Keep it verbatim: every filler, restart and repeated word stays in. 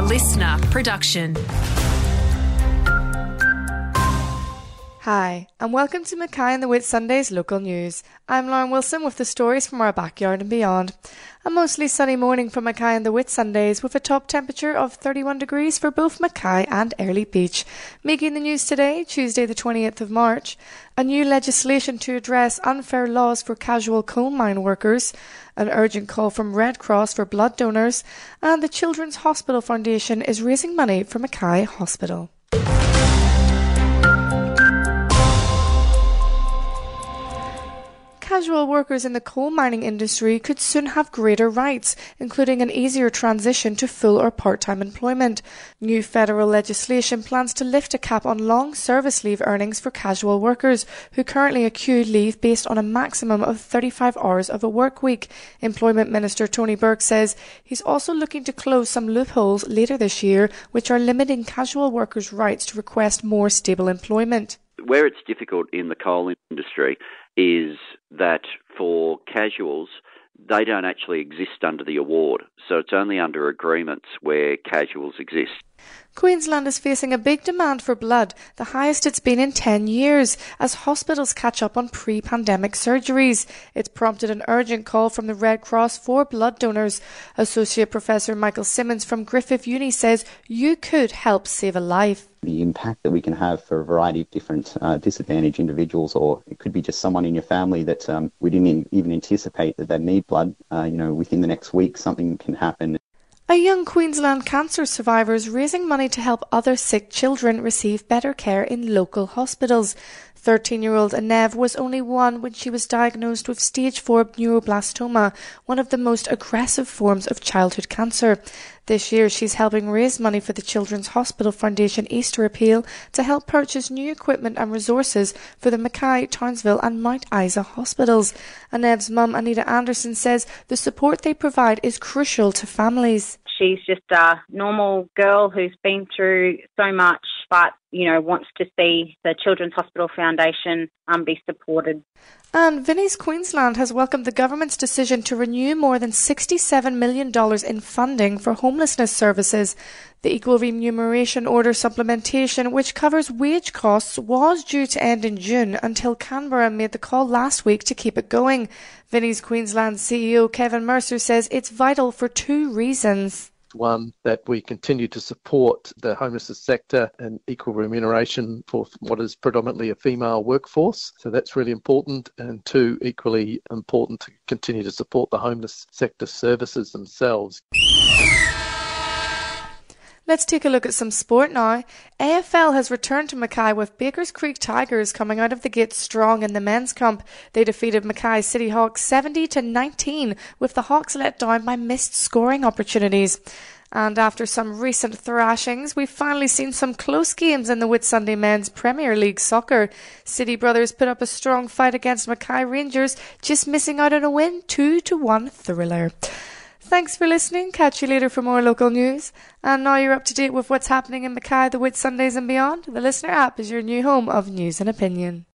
listener production. Hi, and welcome to Mackay and the Whitsundays local news. I'm Lauren Wilson with the stories from our backyard and beyond. A mostly sunny morning for Mackay and the Whitsundays with a top temperature of thirty-one degrees for both Mackay and Airlie Beach. Making the news today, Tuesday the twentieth of March, a new legislation to address unfair laws for casual coal mine workers, an urgent call from Red Cross for blood donors, and the Children's Hospital Foundation is raising money for Mackay Hospital. Casual workers in the coal mining industry could soon have greater rights, including an easier transition to full or part-time employment. New federal legislation plans to lift a cap on long service leave earnings for casual workers who currently accrue leave based on a maximum of thirty-five hours of a work week. Employment Minister Tony Burke says he's also looking to close some loopholes later this year which are limiting casual workers' rights to request more stable employment. Where it's difficult in the coal industry is that for casuals, they don't actually exist under the award. So it's only under agreements where casuals exist. Queensland is facing a big demand for blood, the highest it's been in ten years, as hospitals catch up on pre-pandemic surgeries. It's prompted an urgent call from the Red Cross for blood donors. Associate Professor Michael Simmons from Griffith Uni says you could help save a life. The impact that we can have for a variety of different uh, disadvantaged individuals, or it could be just someone in your family that um, we didn't even anticipate that they need blood. Uh, you know, within the next week, something can happen. A young Queensland cancer survivor is raising money to help other sick children receive better care in local hospitals. thirteen-year-old Anev was only one when she was diagnosed with stage four neuroblastoma, one of the most aggressive forms of childhood cancer. This year she's helping raise money for the Children's Hospital Foundation Easter Appeal to help purchase new equipment and resources for the Mackay, Townsville and Mount Isa hospitals. Anev's mum, Anita Anderson, says the support they provide is crucial to families. She's just a normal girl who's been through so much, but, you know, wants to see the Children's Hospital Foundation um, be supported. And Vinnie's Queensland has welcomed the government's decision to renew more than sixty-seven million dollars in funding for homelessness services. The Equal Remuneration Order supplementation, which covers wage costs, was due to end in June until Canberra made the call last week to keep it going. Vinnie's Queensland C E O Kevin Mercer says it's vital for two reasons. One, that we continue to support the homelessness sector and equal remuneration for what is predominantly a female workforce. So that's really important. And two, equally important to continue to support the homeless sector services themselves. Let's take a look at some sport now. A F L has returned to Mackay with Bakers Creek Tigers coming out of the gate strong in the men's comp. They defeated Mackay City Hawks seventy to nineteen, with the Hawks let down by missed scoring opportunities. And after some recent thrashings, we've finally seen some close games in the Whitsunday Men's Premier League soccer. City Brothers put up a strong fight against Mackay Rangers, just missing out on a win, two to one thriller. Thanks for listening. Catch you later for more local news. And now you're up to date with what's happening in Mackay, the Whitsundays and beyond. The Listener app is your new home of news and opinion.